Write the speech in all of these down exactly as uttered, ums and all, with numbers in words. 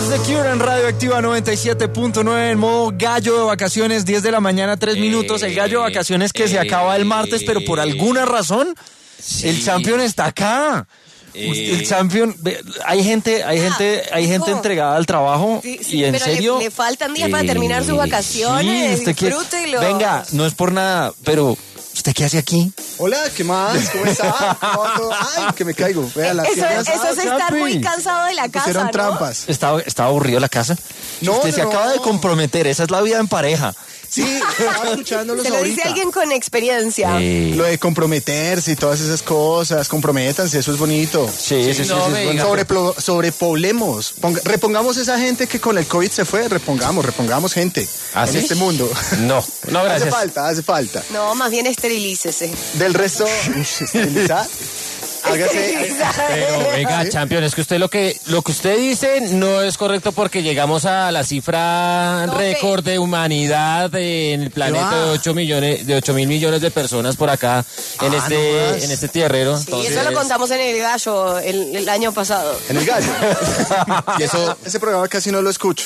The Cure en Radio Activa noventa y siete punto nueve en modo gallo de vacaciones, diez de la mañana, tres minutos. El gallo de vacaciones que eh, se acaba el martes, pero por alguna razón sí. el Champion está acá. Eh, el Champion, hay gente, hay gente, hay gente entregada al trabajo sí, sí, y en pero serio le, le faltan días eh, para terminar sus vacaciones. Sí, disfrútelo. Quiere, venga, no es por nada, pero ¿usted qué hace aquí? Hola, ¿qué más? ¿Cómo está? Ay, que me caigo. Vea, las eso eso ah, es estar muy cansado de la casa, pusieron ¿no? trampas. ¿Estaba, estaba aburrido la casa? No, Usted no, se no, acaba no. de comprometer, esa es la vida en pareja. Sí, estaba escuchándolos Se lo ahorita. dice alguien con experiencia. Sí. Lo de comprometerse y todas esas cosas, comprométanse, eso es bonito. Sí, sí, sí, sí, no, sí es bonito. Sobreplo, sobrepoblemos, Ponga, repongamos esa gente que con el COVID se fue, repongamos, repongamos gente ¿Ah, en sí? este mundo. No, no, gracias. Hace falta, hace falta. No, más bien esterilícese. Del resto, esterilizar. Hágase. Pero venga, ¿sí? Champion, es que usted lo que lo que usted dice no es correcto porque llegamos a la cifra no, récord de humanidad en el planeta de ocho millones, de ocho mil millones de personas por acá en ah, este no en este tierrero. Sí, entonces... eso lo contamos en el gallo el, el año pasado. En el gallo. Y eso, ese programa casi no lo escucho.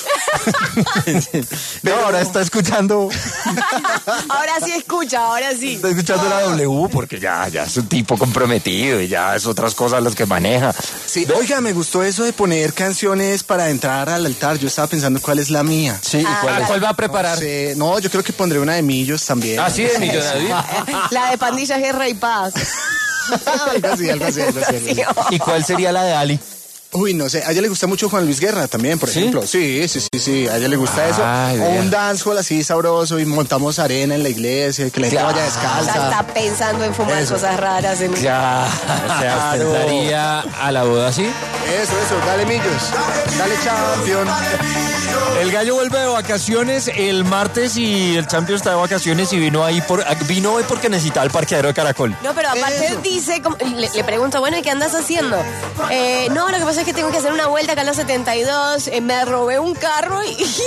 Pero no, ahora está escuchando. Ahora sí escucha, ahora sí. Está escuchando la W porque ya, ya es un tipo comprometido y ya es otras cosas las que maneja. Sí, oiga, me gustó eso de poner canciones para entrar al altar. Yo estaba pensando cuál es la mía. Sí, ah, ¿cuál, ¿cuál va a preparar? No, sé. No, yo creo que pondré una de Millos también. Ah, sí, de Millos, David. La de Pandillas, Guerra y Paz. algo así, algo así, algo así, algo así. ¿Y cuál sería la de Ali? Uy, no sé, a ella le gusta mucho Juan Luis Guerra también, por ¿Sí? ejemplo. Sí, sí, sí, sí, a ella le gusta eso. Ay, o un dancehall así sabroso y montamos arena en la iglesia, que la gente claro. vaya descalza. Ya está pensando en fumar eso. cosas raras. En... Ya, o sea, ¿usted estaría a la boda así? Eso, eso, dale Millos, dale Champion. El gallo vuelve de vacaciones el martes y el Champion está de vacaciones y vino ahí por vino hoy porque necesitaba el parqueadero de Caracol. No, pero aparte Eso. dice, como, le, le pregunto, bueno, ¿y qué andas haciendo? Eh, no, lo que pasa es que tengo que hacer una vuelta acá en la setenta y dos, eh, me robé un carro y...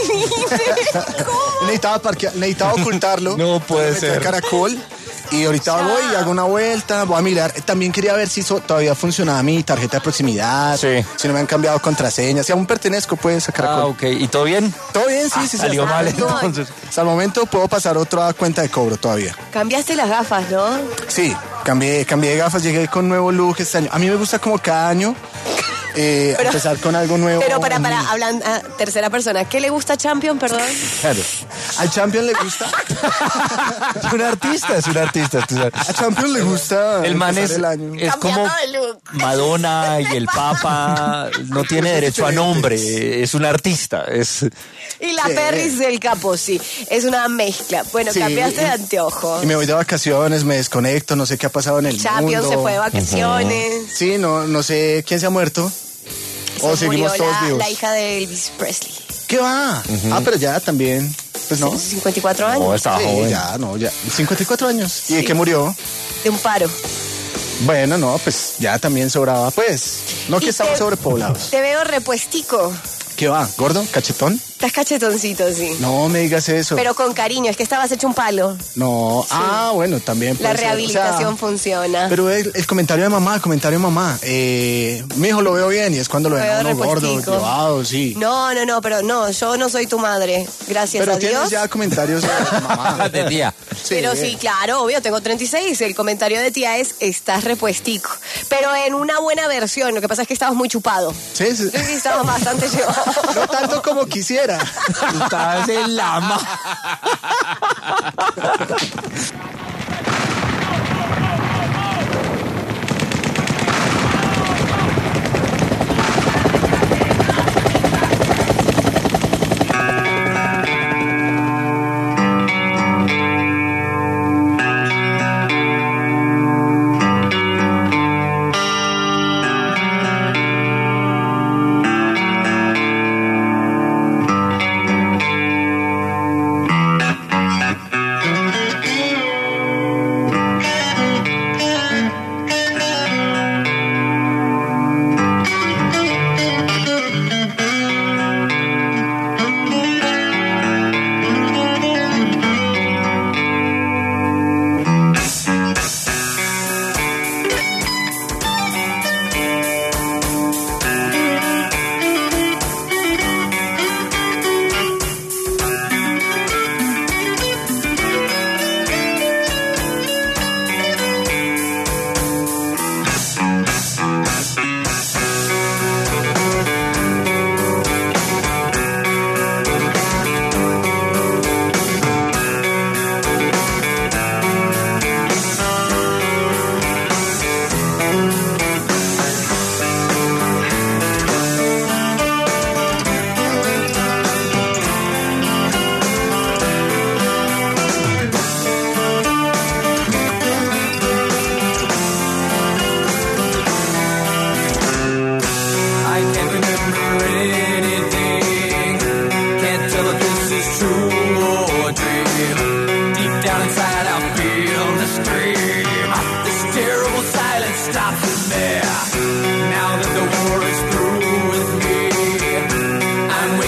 y ¿cómo? Necesitaba, parquear, necesitaba ocultarlo. No puede Me metí a ser. Caracol. Y ahorita voy y hago una vuelta, voy a mirar. También quería ver si so, todavía funcionaba mi tarjeta de proximidad. Sí. Si no me han cambiado contraseñas. Si aún pertenezco, pues, a Caracol. Ah, ok. ¿Y todo bien? Todo bien, sí, Ah, sí. sí salió hasta mal, el momento- entonces. Hasta el momento puedo pasar otra cuenta de cobro todavía. Cambiaste las gafas, ¿no? Sí, cambié, cambié de gafas, llegué con nuevo look este año. A mí me gusta como cada año eh, Pero- empezar con algo nuevo. Pero para, para, hablan a tercera persona, ¿qué le gusta a Champion, perdón? Claro. Al Champion le gusta. Es un artista, es un artista. tú sabes. A Champion le gusta. El man es, empezar el año. es como Cambiando de look. Madonna y el Papa. No tiene derecho a nombre. Es un artista. Es... Y la Sí. Perris del Capo, sí. Es una mezcla. Bueno, Sí, cambiaste de y- anteojo. Y me voy de vacaciones, me desconecto, no sé qué ha pasado en el Champion mundo. se fue de vacaciones. Sí, no, no sé quién se ha muerto. O Se seguimos murió todos la, vivos. la hija de Elvis Presley. ¿Qué va? Ah, pero ya también. Pues no. cincuenta y cuatro años. No, estaba Sí, joven. ya, no, ya. cincuenta y cuatro años. ¿Y de Sí. qué murió? De un paro. Bueno, no, pues ya también sobraba. Pues, no que Y estamos te- sobrepoblados. Te veo repuestico. ¿Qué va? ¿Gordo? ¿Cachetón? Estás cachetoncito, sí. No me digas eso. Pero con cariño, es que estabas hecho un palo. No. Ah, bueno, también La puede ser. rehabilitación O sea, funciona. pero el, el comentario de mamá, el comentario de mamá. Eh, mi hijo lo veo bien y es cuando lo Lo ven a veo uno gordo, repuestico. llevado, sí. No, no, no, pero no, yo no soy tu madre. Gracias Pero a Dios. tienes ya comentarios de mamá. De tía. Pero sí, claro, obvio, tengo treinta y seis. El comentario de tía es, estás repuestico. Pero en una buena versión, lo que pasa es que estabas muy chupado. Sí, sí. Sí, estabas bastante llevado. No tanto como quisiera. Estás en la ma...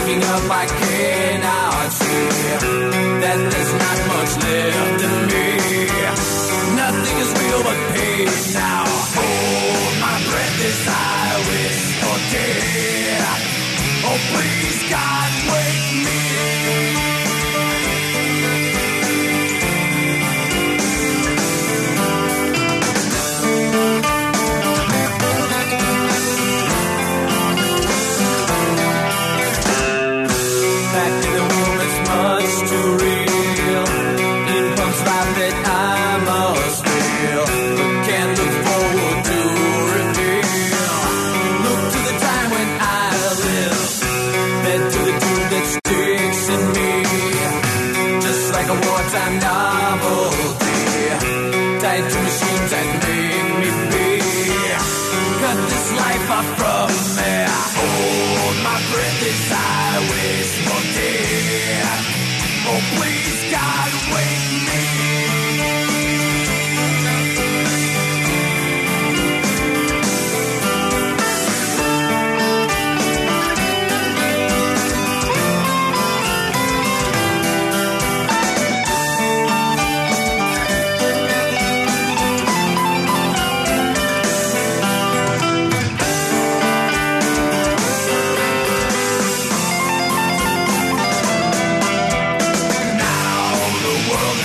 Looking up, I cannot see that there's not much left in me. Nothing is real but pain now. Hold my breath as I wish for death. Oh, please, God, wake me. Back in the womb, it's much too real. In pumps life that I must feel, but can't look forward to reveal. Look to the time when I live, led to the tune that sticks in me, just like a wartime novelty, tied to machines that make me be. Cut this life off from me. Hold my breath as I wish for death. Oh, please, God, wake me. Now the world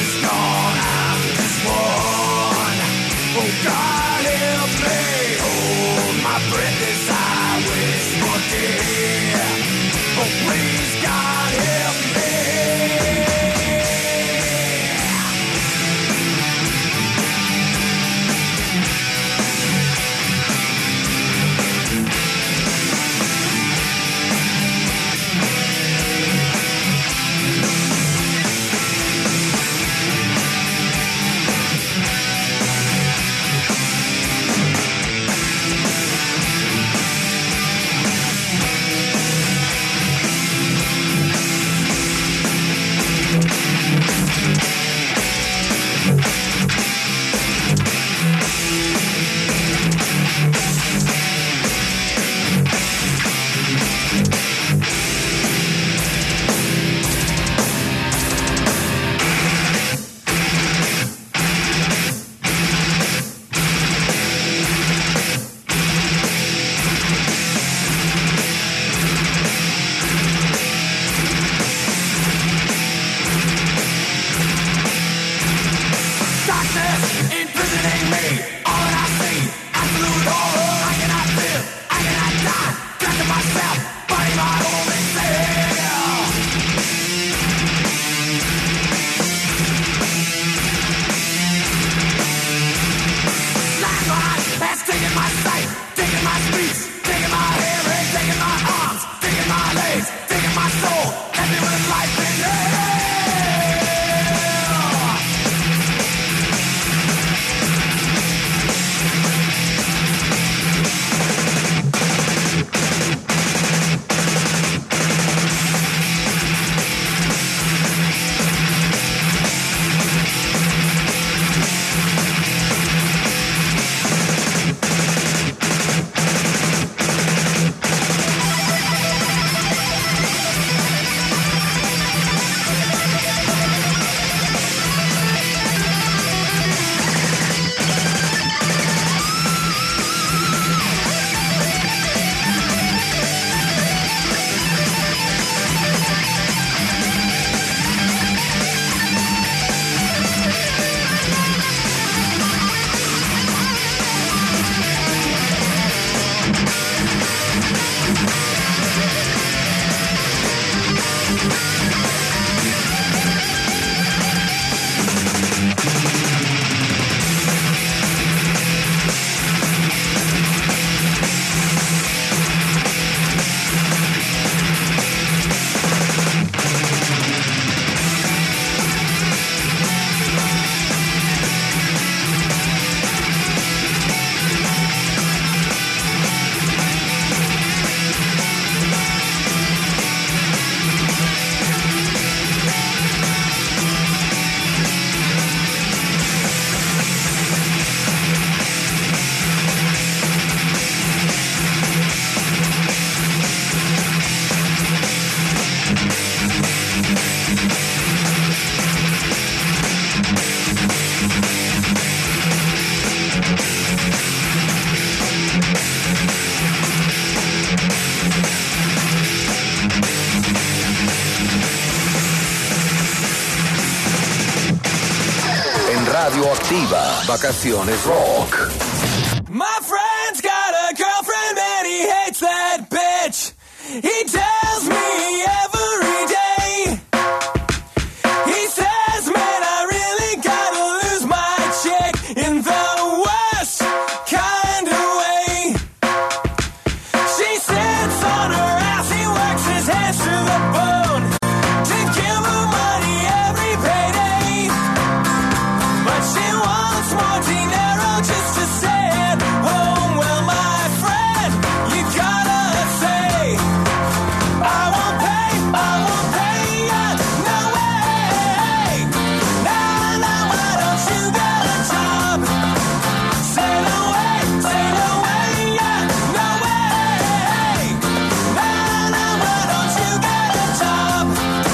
Radioactiva, vacaciones rock. My friend's got a girlfriend and he hates that bitch. He tells me every day. He says, man, I really gotta lose my chick in the worst kind of way. She sits on her ass, he works his hands to the bone to give her money every payday. But she wants more dinero just to stay at home. Well, my friend, you gotta say, I won't pay, I won't pay ya, no way. Nah, nah, why don't you get a job? Say no way, say no way, yeah, no way. Nah, nah, why don't you get a job?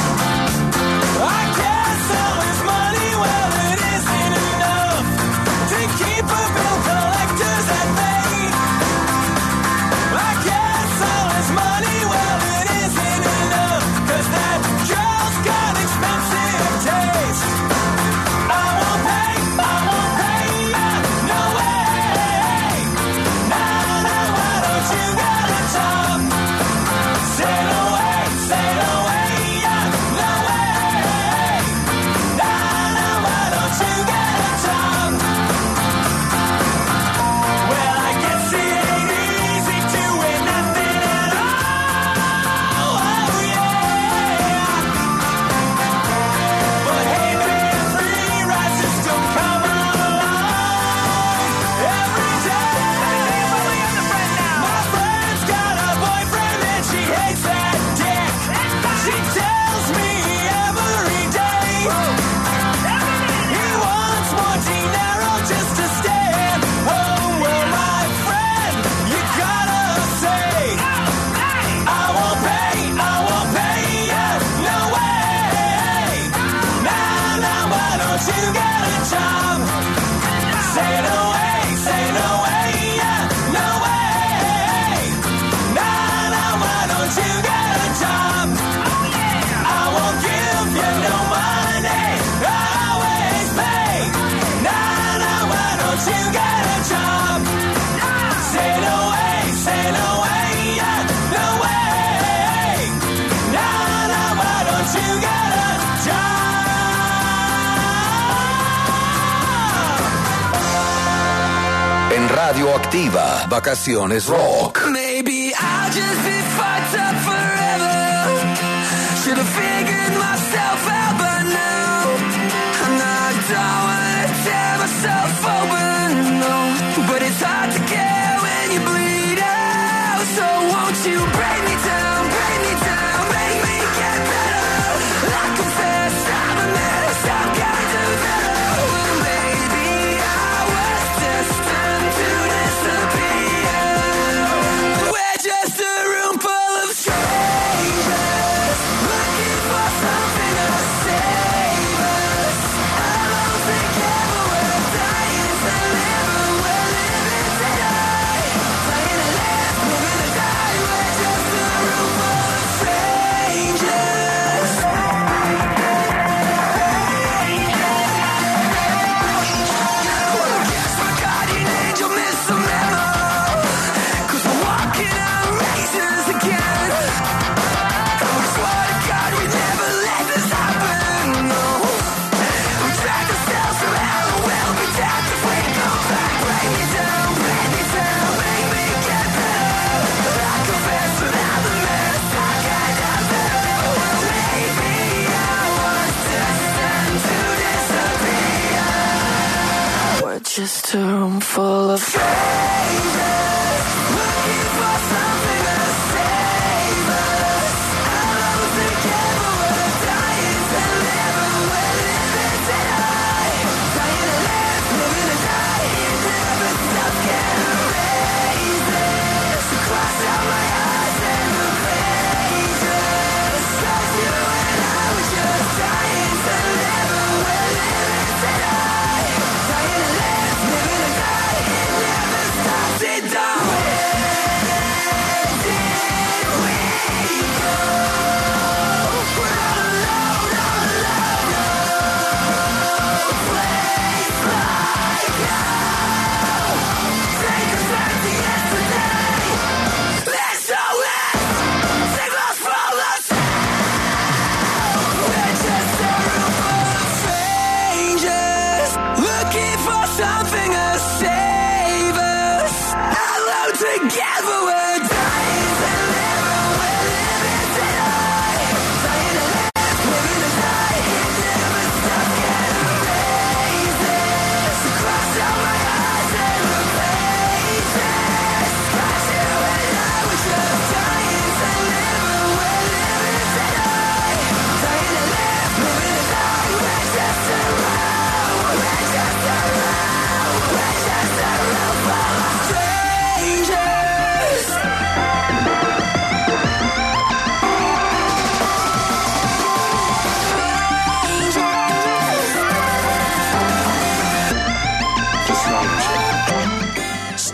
I guess all his money, well, it isn't enough to keep a bill collectors at bay. I guess all his money, well, it isn't enough, 'cause that girl's got expensive taste. I won't pay, I won't pay ya, no way. Nah, nah, why don't you get a job? Say no way, say no way, yeah, no way. Nah, nah, why don't you get a job? Well, I guess it ain't easy doing nothing at all. Oh, yeah. But hey, being free rises don't come along every day. My friend's got a boyfriend and she hates that dick. She tells me every day. He wants more dinero just to stay at home. Well, my friend, you gotta say, I won't pay, I won't pay ya, no way. Nah, nah, why don't you get a job? Say no way, say no way, yeah, no way. Nah, nah, why don't you get a job? I won't give you no money, I always pay. Nah, nah, why don't you get a job? Say no way, say no way, yeah, no way. Nah, nah, why don't you get a job? En Radioactiva, vacaciones rock. Maybe I'll just be fucked up forever. Should've figured myself out by now. And I don't wanna tear myself open, no. But it's hard to care when you bleed out. So won't you break me down, break me down, make me get better. I confess I'm a mess, I'm kind of better. Well, maybe I was destined to disappear. We're just a room full of strangers, looking for something to save us. I don't think ever we're dying to live, we're living to die. Dying to live, living to die. We're just a room full of strangers. Well, I guess my guardian angel missed a memo, 'cause we're walking on razors again. And we swore to God we'd never let this happen, no. We tracked ourselves through hell and we'll be dead if we go back. Break me down, break me down, make me get better. I confess without the mess, I kind of better. Well, maybe I was destined to disappear. We're just a room full of strangers, looking for something to save us. I don't think ever we're dying to live, we're living to die. Dying to live, living to die. It never stops, can't erase this. Cross out my eyes and the pages. 'Cause you and I were just dying to live, we're living to die. Dying to live, living to die. It never stops, it don't.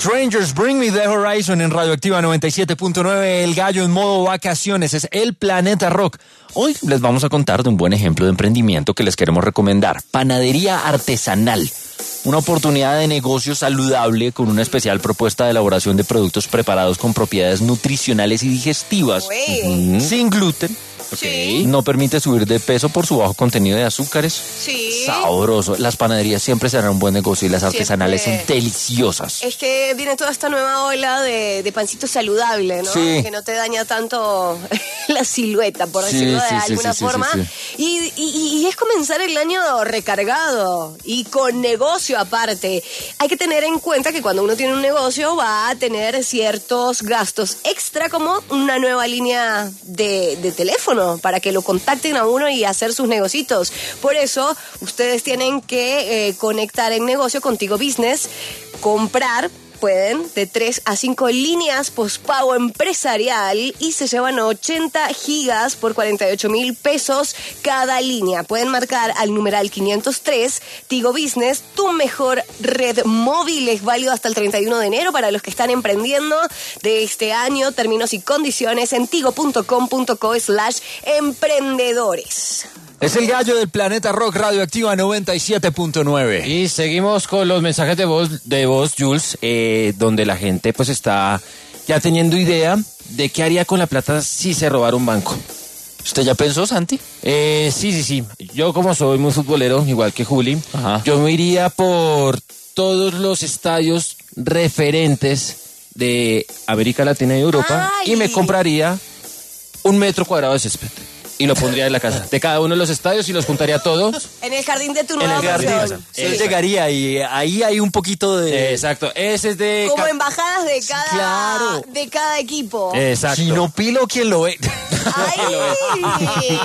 Strangers, Bring Me the Horizon en Radioactiva noventa y siete punto nueve, El Gallo en modo vacaciones, es el Planeta Rock. Hoy les vamos a contar de un buen ejemplo de emprendimiento que les queremos recomendar, panadería artesanal. Una oportunidad de negocio saludable con una especial propuesta de elaboración de productos preparados con propiedades nutricionales y digestivas, Uy. sin gluten. Sí. No permite subir de peso por su bajo contenido de azúcares. Sí. Sabroso. Las panaderías siempre serán un buen negocio y las artesanales Siempre. son deliciosas. Es que viene toda esta nueva ola de, de pancito saludable, ¿no? Sí. Que no te daña tanto la silueta, por Sí, decirlo de sí, sí, alguna sí, sí, forma. sí, Y, y- y es comenzar el año recargado y con negocio aparte. Hay que tener en cuenta que cuando uno tiene un negocio va a tener ciertos gastos extra, como una nueva línea de, de teléfono para que lo contacten a uno y hacer sus negocios. Por eso, ustedes tienen que eh, conectar en negocio contigo Business, comprar. Pueden de tres a cinco líneas postpago empresarial y se llevan ochenta gigas por cuarenta y ocho mil pesos cada línea. Pueden marcar al numeral quinientos tres. Tigo Business, tu mejor red móvil, es válido hasta el treinta y uno de enero para los que están emprendiendo de este año. Términos y condiciones en tigo.com.co slash emprendedores. Es el Gallo del Planeta Rock, Radioactiva noventa y siete punto nueve. Y seguimos con los mensajes de voz, de voz Jules, eh, donde la gente pues está ya teniendo idea de qué haría con la plata si se robara un banco. ¿Usted ya pensó, Santi? Eh, sí, sí, sí. Yo como soy muy futbolero, igual que Juli, Ajá. yo me iría por todos los estadios referentes de América Latina y Europa Ay. y me compraría un metro cuadrado de césped. Y lo pondría en la casa de cada uno de los estadios y los juntaría todos. En el jardín de tu En nueva el jardín. mansión. Él Sí. llegaría y ahí hay un poquito de... Exacto. Ese es de... Como ca- embajadas de cada, Claro. de cada equipo. Exacto. Si no pilo, ¿quién lo ve? ¡Ay!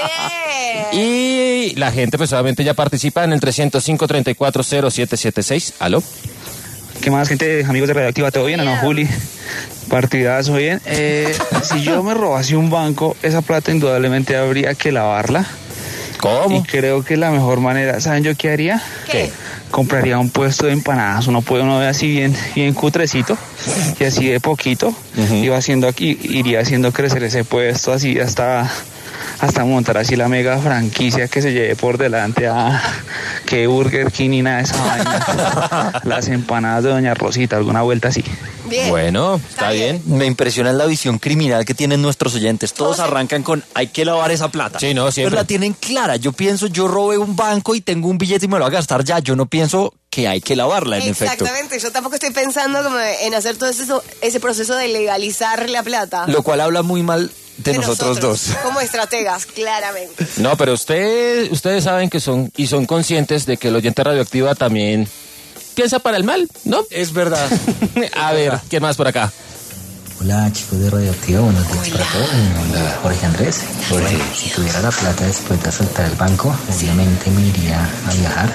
¡Bien! Y la gente pues obviamente ya participa en el trescientos cinco, treinta y cuatro, cero siete siete seis. ¿Aló? ¿Qué más, gente? Amigos de Radioactiva, ¿todo bien o no, Juli? Partidazo, bien. Eh, si yo me robase un banco, esa plata indudablemente habría que lavarla. ¿Cómo? Y creo que la mejor manera, ¿saben yo qué haría? ¿Qué? Compraría un puesto de empanadas, uno puede, uno ve así bien, bien cutrecito, y así de poquito, iba haciendo aquí, iría haciendo crecer ese puesto así hasta, hasta montar así la mega franquicia que se lleve por delante a que Burger King y nada de esa vaina. Las empanadas de Doña Rosita, alguna vuelta así. Bien. Bueno, está bien. Me impresiona la visión criminal que tienen nuestros oyentes. Todos Todos- arrancan con hay que lavar esa plata. Sí, no, siempre. Pero la tienen clara. Yo pienso, yo robé un banco y tengo un billete y me lo voy a gastar ya. Yo no pienso que hay que lavarla, en efecto. Exactamente, yo tampoco estoy pensando como en hacer todo eso, ese proceso de legalizar la plata. Lo cual habla muy mal de, nosotros, dos. Como estrategas, claramente. No, pero usted, ustedes saben que son y son conscientes de que el oyente Radioactiva también piensa para el mal, ¿no? Es verdad. A ver, ¿quién más por acá? Hola chicos de Radioactiva, buenos días para todos. Mi nombre es Jorge Andrés. Bueno, si tuviera la plata después de soltar el banco, obviamente me iría a viajar,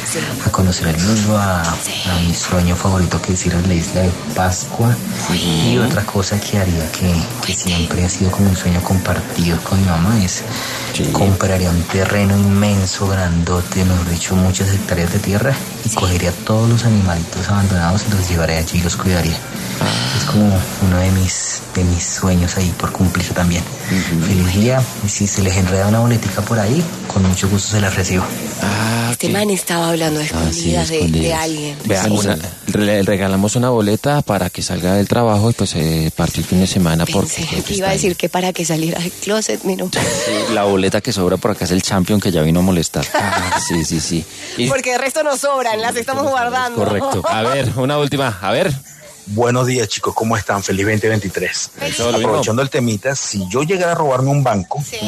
a conocer el mundo, a, a mi sueño favorito que es ir a la isla de Pascua. Y otra cosa que haría que, que siempre ha sido como un sueño compartido con mi mamá es compraría un terreno inmenso, grandote, mejor dicho, muchas hectáreas de tierra y cogería todos los animalitos abandonados y los llevaría allí y los cuidaría. Es como uno de mis, de mis sueños ahí por cumplir también. Feliz día. Y si se les enreda una boletica por ahí, con mucho gusto se las recibo. Este man estaba hablando de escondidas, de, de alguien. Vea, una- le regalamos una boleta para que salga del trabajo y pues eh, parte el fin de semana porque Pensé pues, que iba a está decir que para que saliera del closet, mira. Sí, la boleta que sobra por acá es el Champion que ya vino a molestar. Ah, sí, sí, sí. Y- Porque el resto nos sobran, las estamos guardando. correcto. A ver, una última. A ver. Buenos días, chicos, ¿cómo están? Feliz veinte veintitrés. Todo lo mismo. Aprovechando el temita, si yo llegara a robarme un banco, Sí,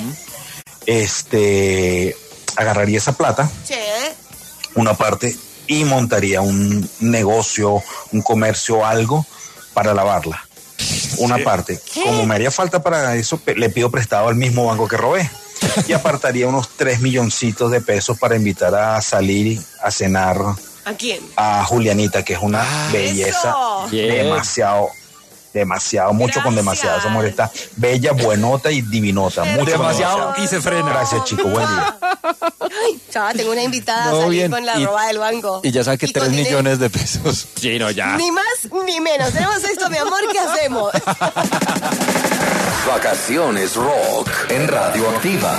este, agarraría esa plata, sí. una parte, y montaría un negocio, un comercio, algo para lavarla. Una parte. Como me haría falta para eso, pe- le pido prestado al mismo banco que robé. Y apartaría unos tres milloncitos de pesos para invitar a salir a cenar ¿A quién? a Julianita, que es una belleza eso. Bien. demasiado, demasiado, mucho con demasiado. Esa mujer está bella, buenota y divinota. Mucho con Demasiado y se frena. Gracias, chicos. Buen día. Ay, chava, tengo una invitada No, a salir bien. con la Y- roba del banco. Y ya saqué Y tres con dinero. millones de pesos. Sí, no, ya. Ni más ni menos. Tenemos esto, mi amor, ¿qué hacemos? Vacaciones Rock en Radioactiva.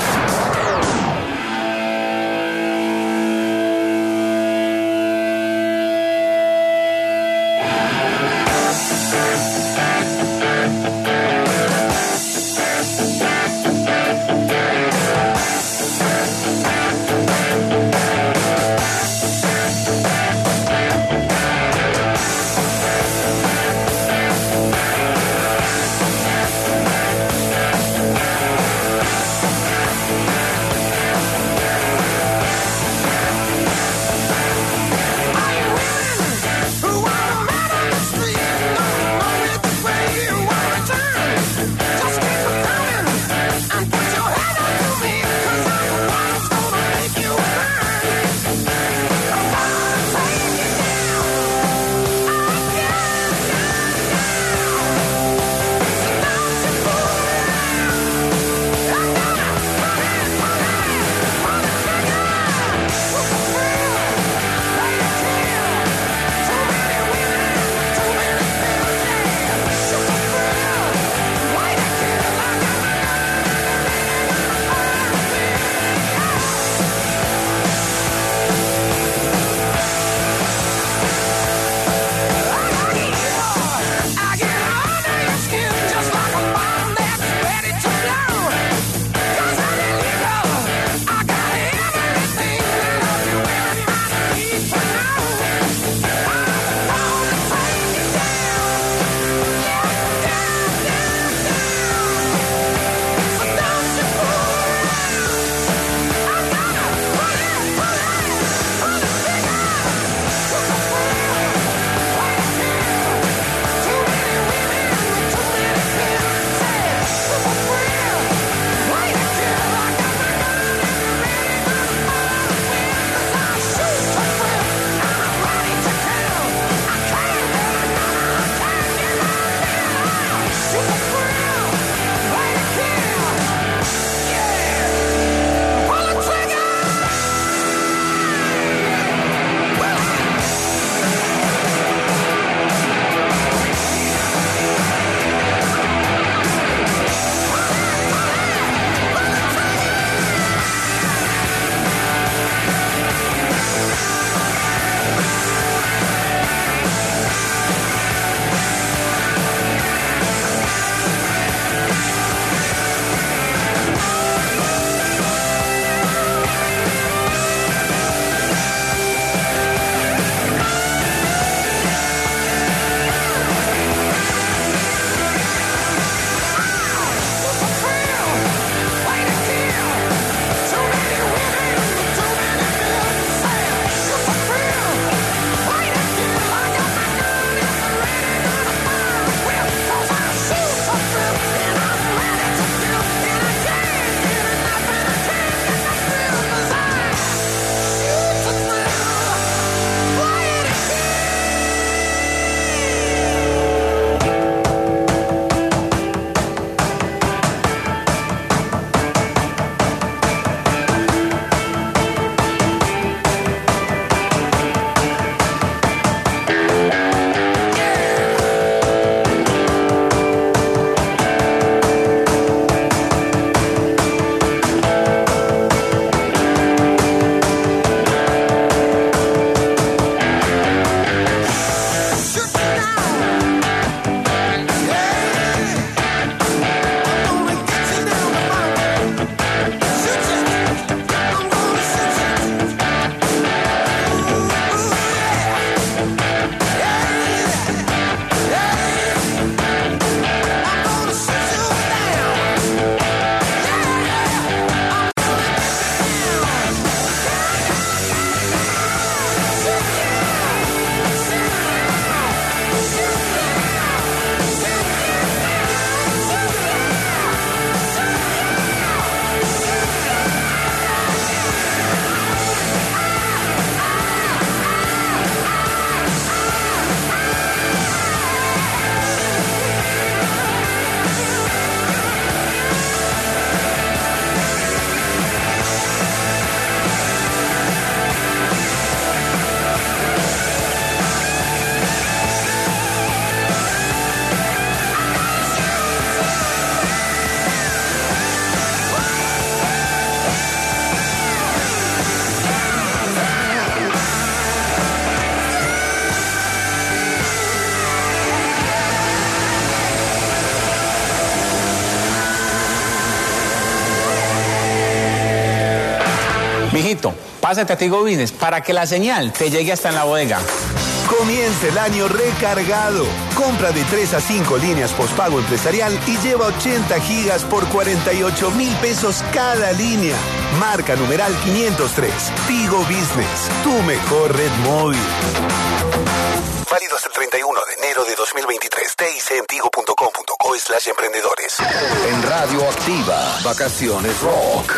Mijito, pásate a Tigo Business para que la señal te llegue hasta en la bodega. Comienza el año recargado. Compra de tres a cinco líneas postpago empresarial y lleva ochenta gigas por cuarenta y ocho mil pesos cada línea. Marca numeral quinientos tres. Tigo Business, tu mejor red móvil. Válido hasta el treinta y uno de enero de dos mil veintitrés. T I C en tigo punto com punto co slash emprendedores. En Radio Activa, Vacaciones Rock.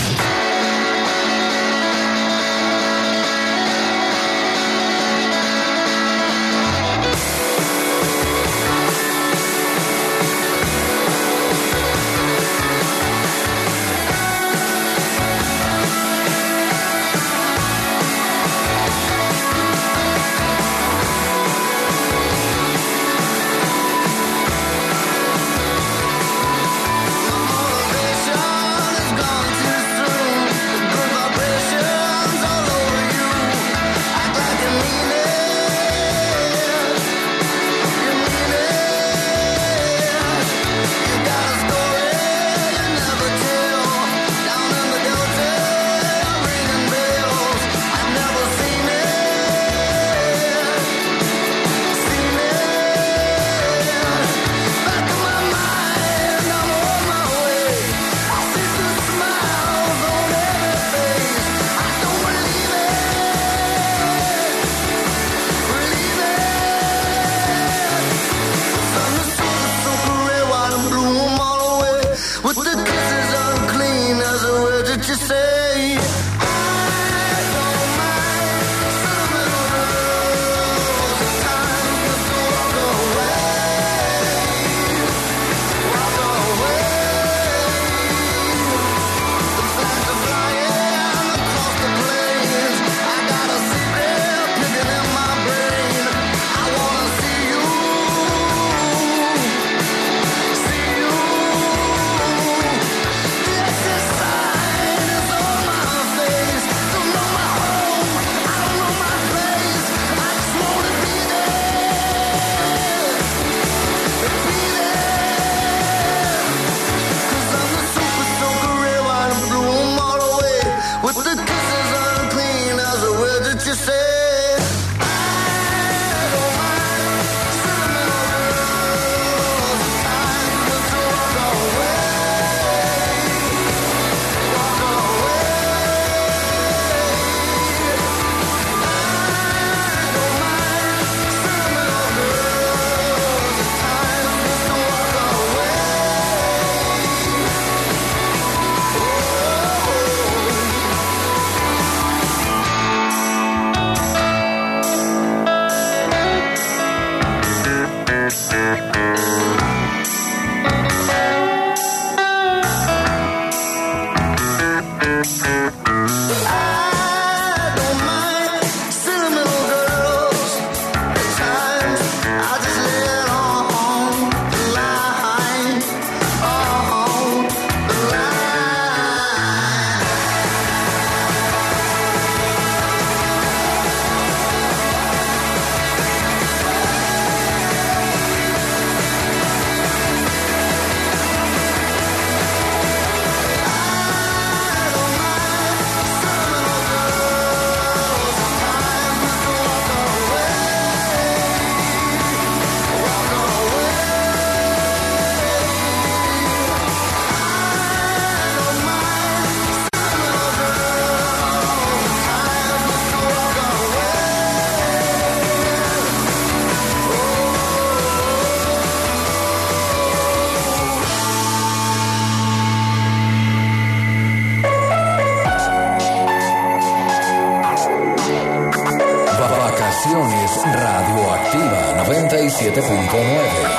Radioactiva noventa y siete punto nueve.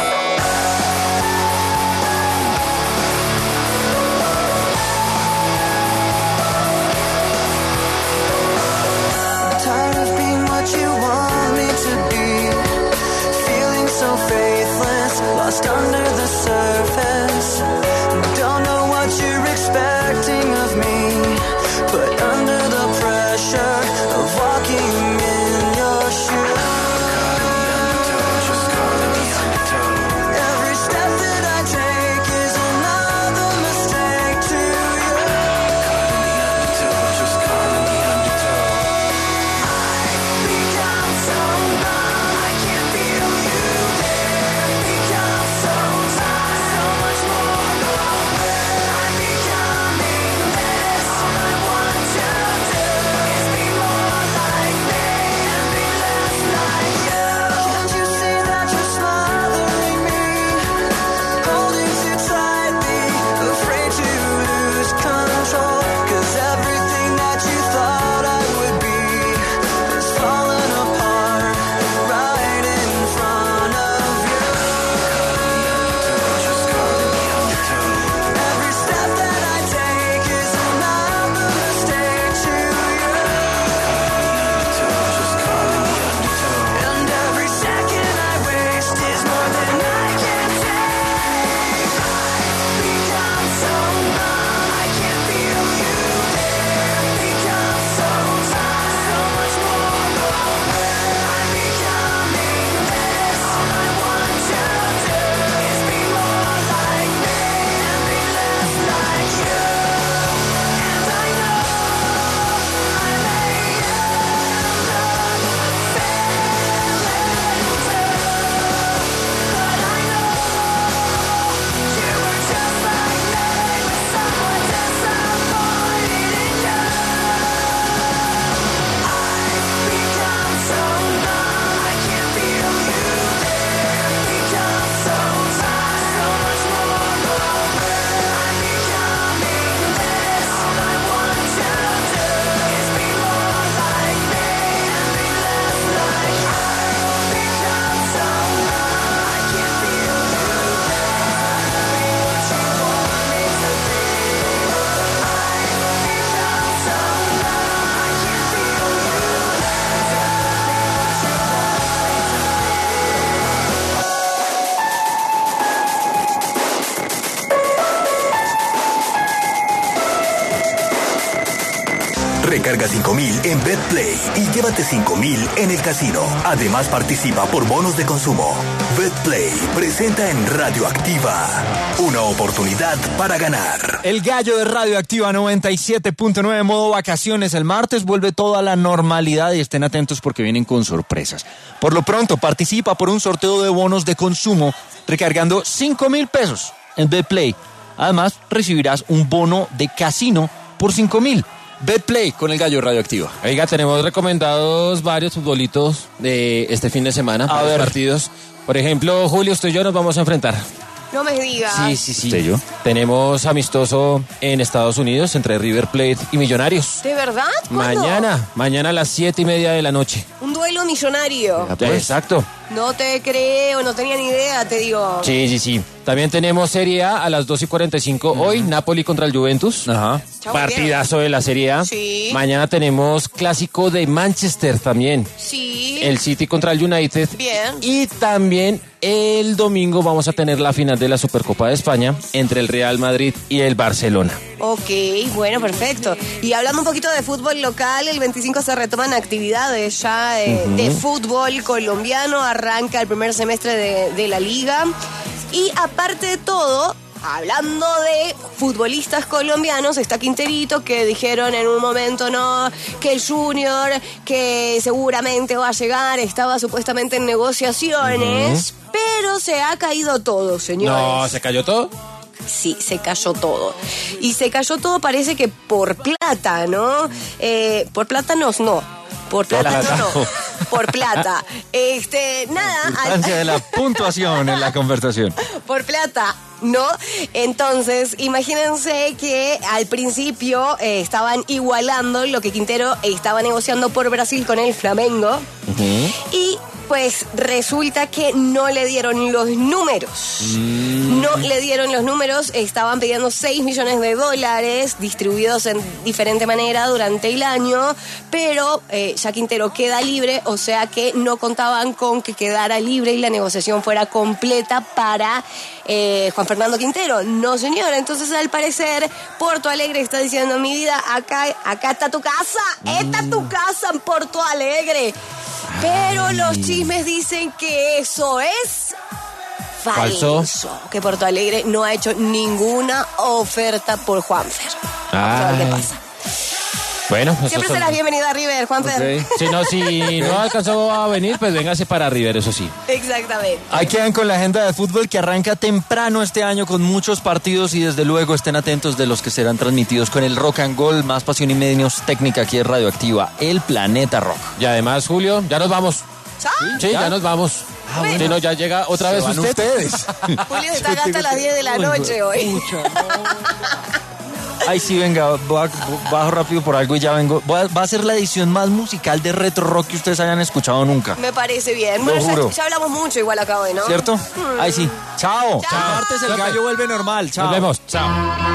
Lost under the surface. Don't know what you're expecting of me, but under the pressure of walking in your shoes. Just caught in the undertow, just caught in the undertow. Recarga cinco mil en BetPlay y llévate cinco mil en el casino. Además participa por bonos de consumo. BetPlay presenta en Radioactiva una oportunidad para ganar. El gallo de Radioactiva noventa y siete punto nueve, modo vacaciones. El martes vuelve toda la normalidad y estén atentos porque vienen con sorpresas. Por lo pronto, participa por un sorteo de bonos de consumo recargando cinco mil pesos en BetPlay. Además, recibirás un bono de casino por cinco mil. BetPlay con el gallo Radioactiva. Oiga, tenemos recomendados varios futbolitos de este fin de semana para los partidos. Por ejemplo, Julio, usted y yo nos vamos a enfrentar. No me digas. Sí, sí, sí. ¿Usted y yo? Tenemos amistoso en Estados Unidos entre River Plate y Millonarios. ¿De verdad? ¿Cuándo? Mañana, mañana a las siete y media de la noche. Un duelo millonario. Pues. Exacto. No te creo, no tenía ni idea, te digo. Sí, sí, sí. También tenemos Serie A a las dos y cuarenta y cinco uh-huh. hoy, Napoli contra el Juventus. Ajá. Chau, partidazo bien. De la Serie A. Sí. Mañana tenemos clásico de Manchester también. Sí. El City contra el United. Bien. Y también el domingo vamos a tener la final de la Supercopa de España entre el Real Madrid y el Barcelona. Ok, bueno, perfecto. Y hablando un poquito de fútbol local, el veinticinco se retoman actividades ya de, uh-huh. de fútbol colombiano. Arranca el primer semestre de, de la liga. Y aparte de todo, hablando de futbolistas colombianos, está Quinterito, que dijeron en un momento, no, que el Junior, que seguramente va a llegar, estaba supuestamente en negociaciones, uh-huh. pero se ha caído todo, señores. No, ¿se cayó todo? Sí, se cayó todo. Y se cayó todo, parece que por plata, ¿no? Eh, por plátanos, no. Por plata, plata. no, no. Por plata. Este, nada. La importancia de la puntuación en la conversación. Por plata, ¿no? Entonces, imagínense que al principio eh, estaban igualando lo que Quintero estaba negociando por Brasil con el Flamengo. Uh-huh. Y pues resulta que no le dieron los números. Mm. No le dieron los números. Estaban pidiendo seis millones de dólares distribuidos en diferente manera durante el año, pero eh, ya Quintero queda libre, o sea que no contaban con que quedara libre y la negociación fuera completa para eh, Juan Fernando Quintero. No, señor. Entonces, al parecer, Porto Alegre está diciendo, mi vida, acá, acá está tu casa. Mm. Esta es tu casa en Porto Alegre. Pero los chismes dicen que eso es falso. falso. Que Porto Alegre no ha hecho ninguna oferta por Juanfer. Vamos a ver qué pasa. Bueno, siempre serás son... bienvenida a River, Juanfer. Okay. Si no, si no alcanzó a venir, pues véngase para River, eso sí. Exactamente. Ahí quedan con la agenda de fútbol que arranca temprano este año con muchos partidos y desde luego estén atentos de los que serán transmitidos con el Rock and Gold, más pasión y menos técnica aquí en Radioactiva, el Planeta Rock. Y además, Julio, ya nos vamos. ¿Ya? Sí, ya, ya nos vamos. Ah, bueno. Si no, ya llega otra Se vez van usted. ustedes. Julio está acá hasta las diez de la noche hoy. Mucho, Ay, sí, venga, bajo rápido por algo y ya vengo. Va a ser la edición más musical de retro rock que ustedes hayan escuchado nunca. Me parece bien. Lo bueno, juro. Ya, ya hablamos mucho igual acá hoy, ¿no? ¿Cierto? Hmm. Ay, sí. Chao. Chao. El martes el gallo vuelve normal. Chao. Nos vemos. Chao.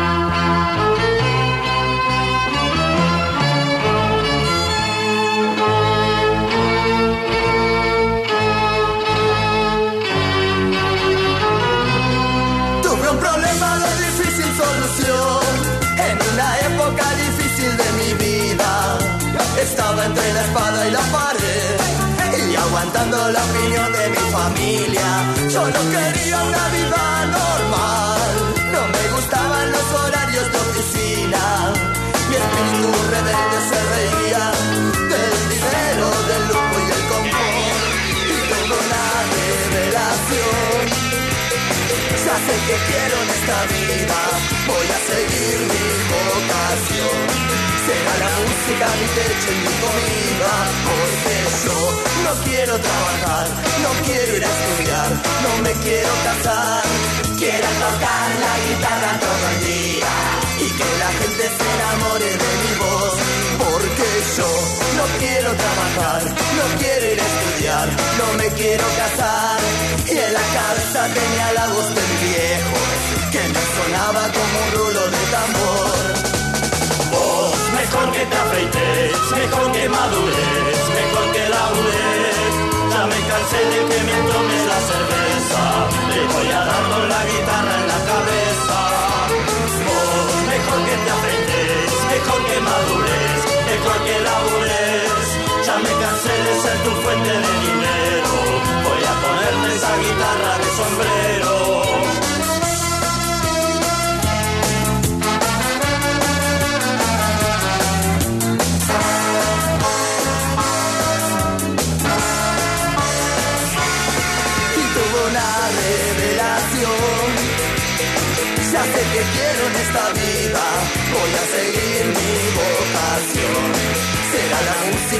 En una época difícil de mi vida, estaba entre la espada y la pared, y aguantando la opinión de mi familia. Yo no quería una vida normal, no me gustaban los horarios de oficina. Mi espíritu rebelde se reía del dinero, del lujo y el confort, y tuvo una revelación. Ya sé que quiero en esta vida, voy a seguir mi vocación. Será la música mi techo y mi comida, porque yo no quiero trabajar, no quiero ir a estudiar, no me quiero casar. Quiero tocar la guitarra todo el día y que la gente se enamore de mi voz, porque yo no quiero trabajar, no quiero ir a estudiar, no me quiero casar. Y en la cabeza tenía la voz del viejo que me sonaba como un rulo de tambor. Vos, mejor que te afeites, mejor que madures, mejor que labures. Ya me cansé de que me tomes la cerveza, le voy a dar con la guitarra en la cabeza. Vos, mejor que te afeites, mejor que madures, mejor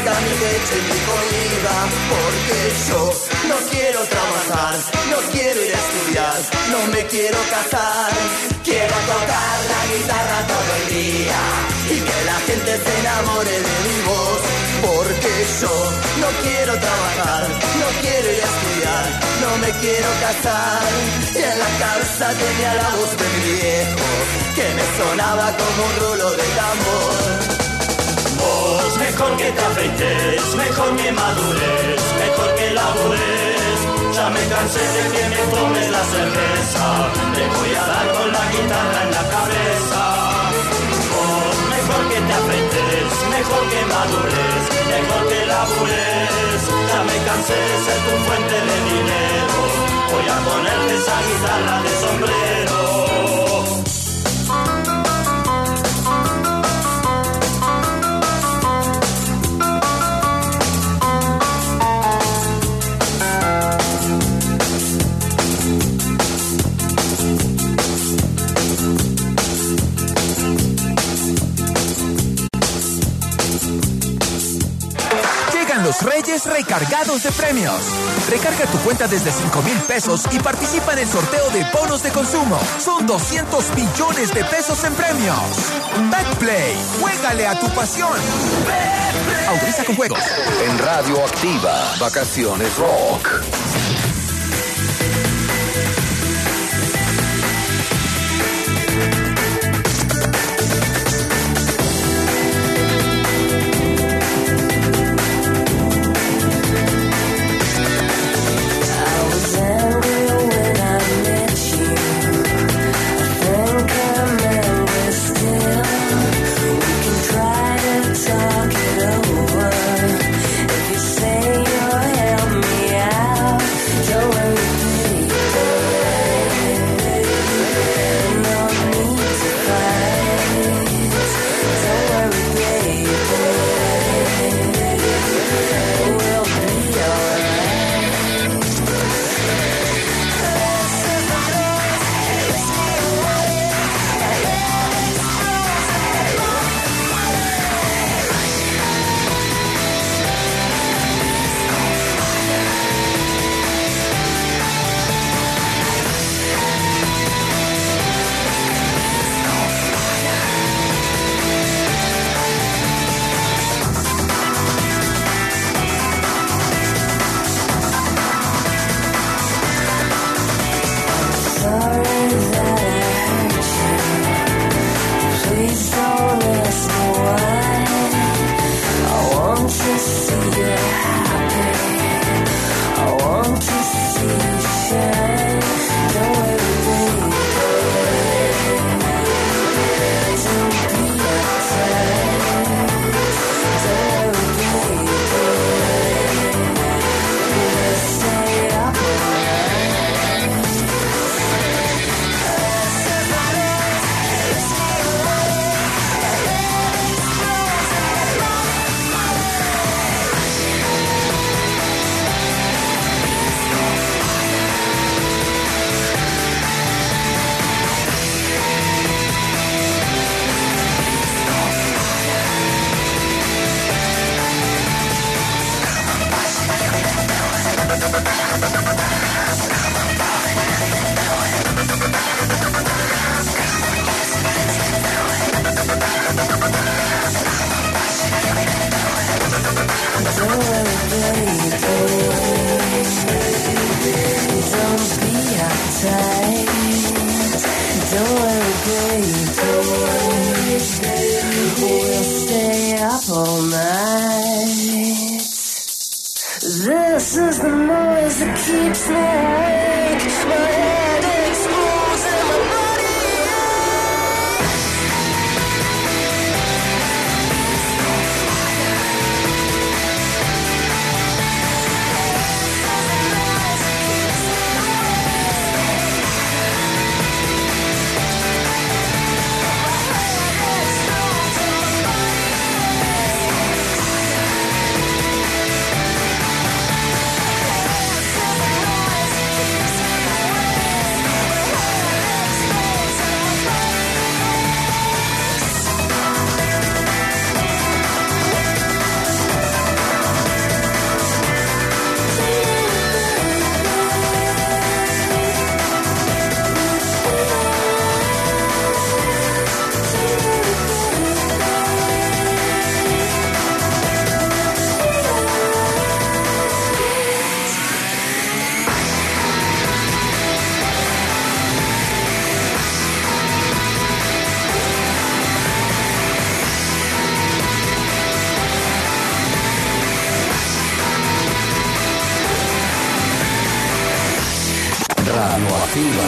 cerca mi techo y mi comida, porque yo no quiero trabajar, no quiero ir a estudiar, no me quiero casar. Quiero tocar la guitarra todo el día y que la gente se enamore de mi voz, porque yo no quiero trabajar, no quiero ir a estudiar, no me quiero casar. Y en la casa tenía la voz de mi viejo, que me sonaba como un rulo de tambor. Vos, mejor que te afeites, mejor que madures, mejor que labures. Ya me cansé de que me tomes la cerveza, te voy a dar con la guitarra en la cabeza. Vos, mejor que te afeites, mejor que madures, mejor que labures. Ya me cansé de ser tu fuente de dinero, voy a ponerte esa guitarra de sombrero. Los Reyes recargados de premios. Recarga tu cuenta desde cinco mil pesos y participa en el sorteo de bonos de consumo. Son doscientos millones de pesos en premios. Betplay, juégale a tu pasión. Betplay. Autoriza con juegos. En Radio Activa, Vacaciones Rock. This is the noise that keeps me awake. My head explodes and my body Radioactiva.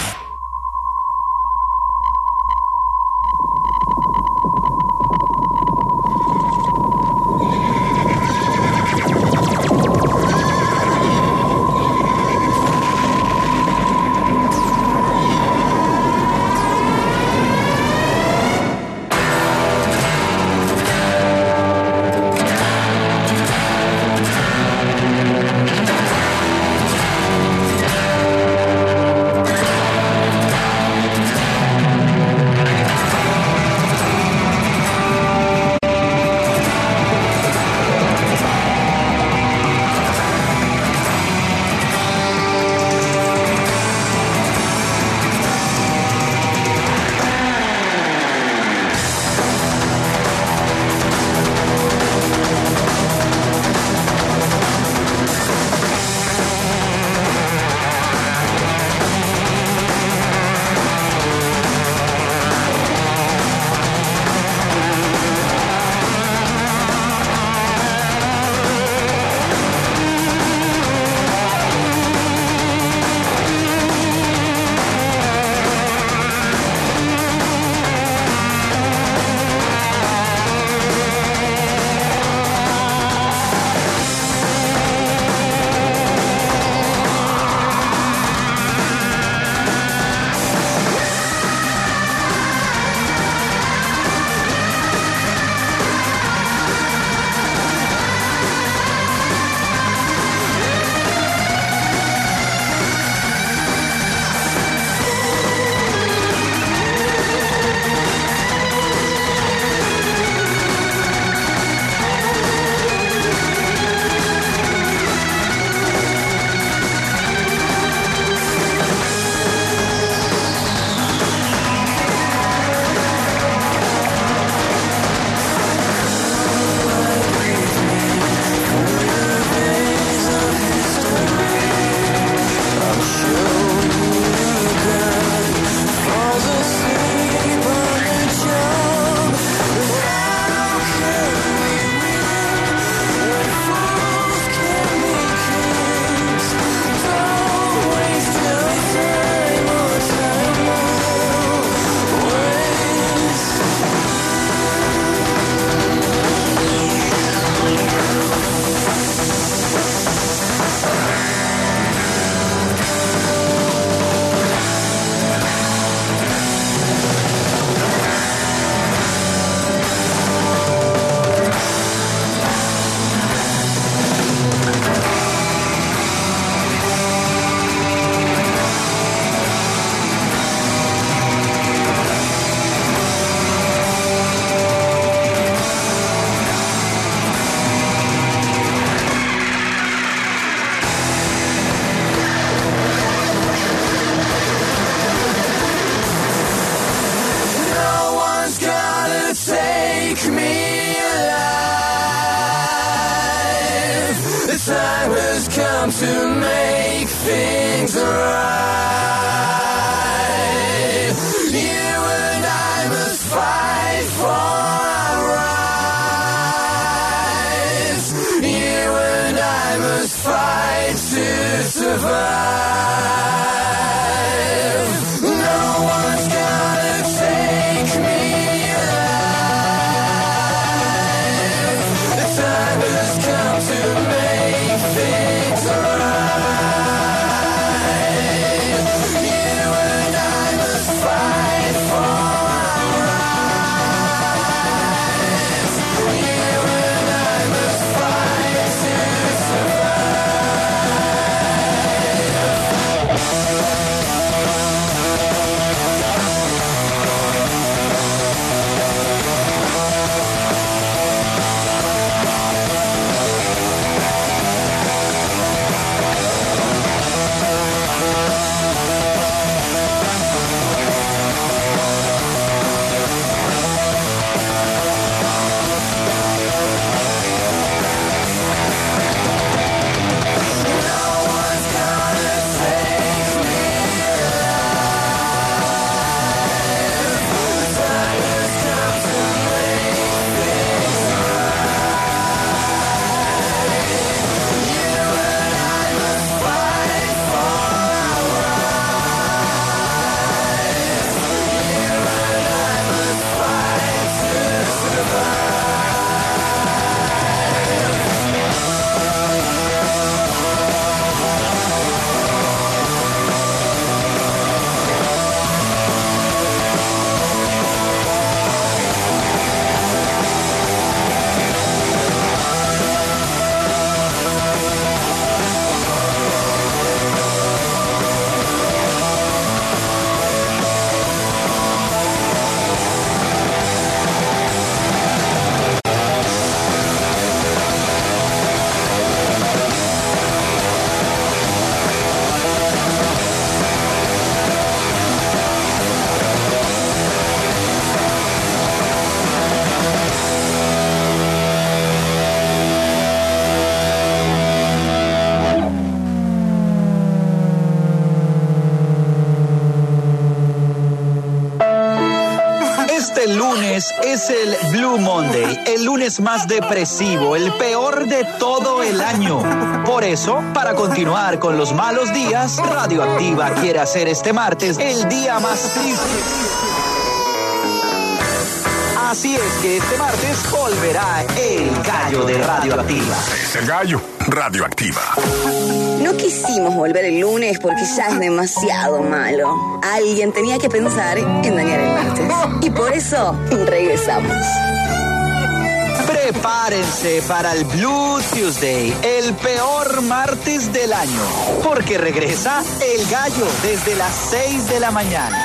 to make things right. You and I must fight for our rights. You and I must fight to survive. No one's gonna take me alive. The time has come to make things right. You and I must fight for our rights. You and I must fight to survive. lunes es el Blue Monday, el lunes más depresivo, el peor de todo el año. Por eso, para continuar con los malos días, Radioactiva quiere hacer este martes el día más triste. Así es que este martes volverá el gallo de Radioactiva. Es el gallo, Radioactiva. No quisimos volver el lunes porque ya es demasiado malo. Alguien tenía que pensar en dañar el martes. Y por eso regresamos. Prepárense para el Blue Tuesday, el peor martes del año, porque regresa el gallo desde las seis de la mañana.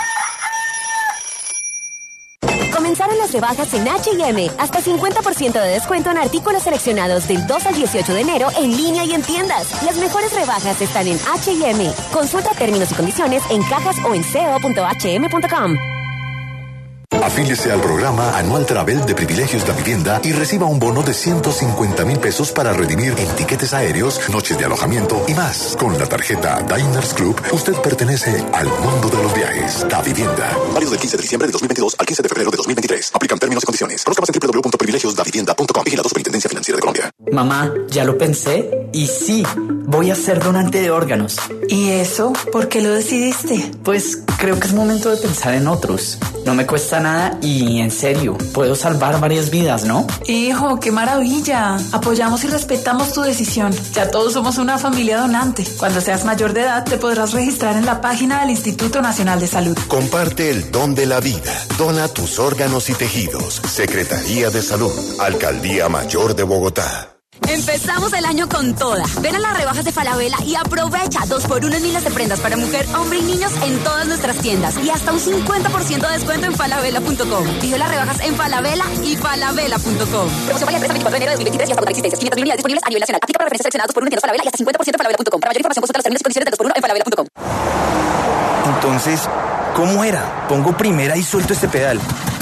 Comenzaron las rebajas en H y M. Hasta cincuenta por ciento de descuento en artículos seleccionados del dos al dieciocho de enero en línea y en tiendas. Las mejores rebajas están en H y M. Consulta términos y condiciones en cajas o en co punto h m punto com. Afíliese al programa Anual Travel de Privilegios da Vivienda y reciba un bono de ciento cincuenta mil pesos para redimir en tiquetes aéreos, noches de alojamiento y más. Con la tarjeta Diners Club, usted pertenece al mundo de los viajes. Da Vivienda. Válido del quince de diciembre de dos mil veintidós al quince de febrero de dos mil veintitrés. Aplican términos y condiciones. Conozca más en doble u doble u doble u punto privilegios da vivienda punto com. Vigilado Superintendencia Financiera de Colombia. Mamá, ya lo pensé y sí, voy a ser donante de órganos. ¿Y eso? ¿Por qué lo decidiste? Pues creo que es momento de pensar en otros. No me cuesta nada y, en serio, puedo salvar varias vidas, ¿no? Hijo, qué maravilla. Apoyamos y respetamos tu decisión. Ya todos somos una familia donante. Cuando seas mayor de edad, te podrás registrar en la página del Instituto Nacional de Salud. Comparte el don de la vida. Dona tus órganos y tejidos. Secretaría de Salud. Alcaldía Mayor de Bogotá. Empezamos el año con toda. Ven a las rebajas de Falabella y aprovecha dos por uno en miles de prendas para mujer, hombre y niños en todas nuestras tiendas. Y hasta un cincuenta por ciento de descuento en falabella punto com. Pide las rebajas en Falabella y falabella punto com. Promoción válida el veinticuatro de enero de dos mil veintitrés y hasta agotar existencias. quinientas mil unidades disponibles a nivel nacional. Aplica para referencias seleccionadas dos por uno en tiendas Falabella y hasta cincuenta por ciento en falabella punto com. Para mayor información consulta los términos y condiciones de dos por uno en falabella punto com. Entonces, ¿cómo era? Pongo primera y suelto este pedal.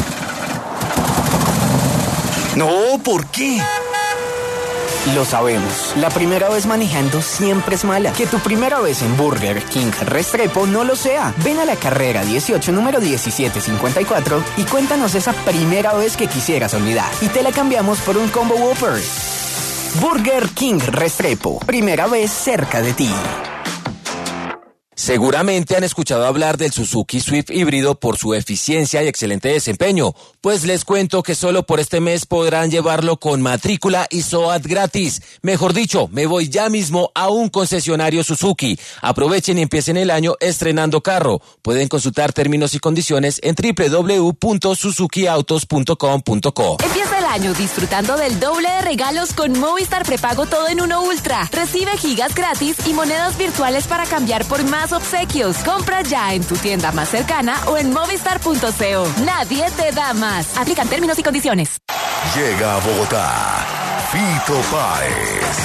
No, ¿por qué? Lo sabemos, la primera vez manejando siempre es mala. Que tu primera vez en Burger King Restrepo no lo sea. Ven a la carrera dieciocho, número diecisiete cincuenta y cuatro y cuéntanos esa primera vez que quisieras olvidar. Y te la cambiamos por un Combo Whopper. Burger King Restrepo, primera vez cerca de ti. Seguramente han escuchado hablar del Suzuki Swift híbrido por su eficiencia y excelente desempeño. Pues les cuento que solo por este mes podrán llevarlo con matrícula y SOAT gratis. Mejor dicho, me voy ya mismo a un concesionario Suzuki. Aprovechen y empiecen el año estrenando carro. Pueden consultar términos y condiciones en doble u doble u doble u punto suzuki autos punto com punto co. Empieza el año disfrutando del doble de regalos con Movistar Prepago Todo en Uno Ultra. Recibe gigas gratis y monedas virtuales para cambiar por más obsequios. Compra ya en tu tienda más cercana o en movistar punto co. Nadie te da más. Aplican términos y condiciones. Llega a Bogotá Fito Páez.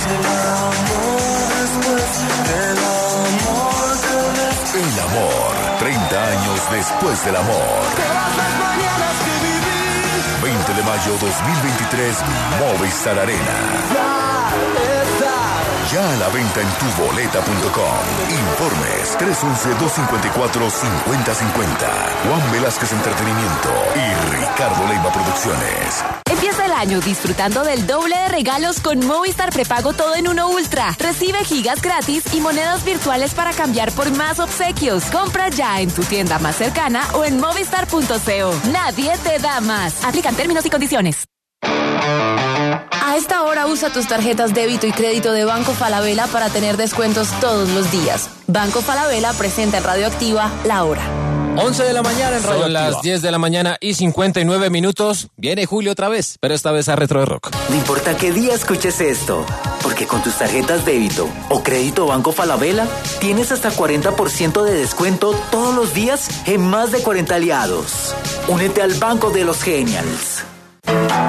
El amor, treinta años después del amor. veinte de mayo dos mil veintitrés, Movistar Arena. Ya a la venta en tu boleta punto com. Informes tres once, dos cincuenta y cuatro, cincuenta cincuenta. Juan Velázquez Entretenimiento y Ricardo Leiva Producciones. Empieza el año disfrutando del doble de regalos con Movistar Prepago Todo en Uno Ultra. Recibe gigas gratis y monedas virtuales para cambiar por más obsequios. Compra ya en tu tienda más cercana o en movistar punto co. Nadie te da más. Aplican términos y condiciones. A esta hora usa tus tarjetas débito y crédito de Banco Falabella para tener descuentos todos los días. Banco Falabella presenta en Radioactiva La Hora. once de la mañana en Radio. Son las diez de la mañana y cincuenta y nueve minutos. Viene Julio otra vez, pero esta vez a Retro de Rock. No importa qué día escuches esto, porque con tus tarjetas débito o crédito Banco Falabella tienes hasta cuarenta por ciento de descuento todos los días en más de cuarenta aliados. Únete al Banco de los Genials.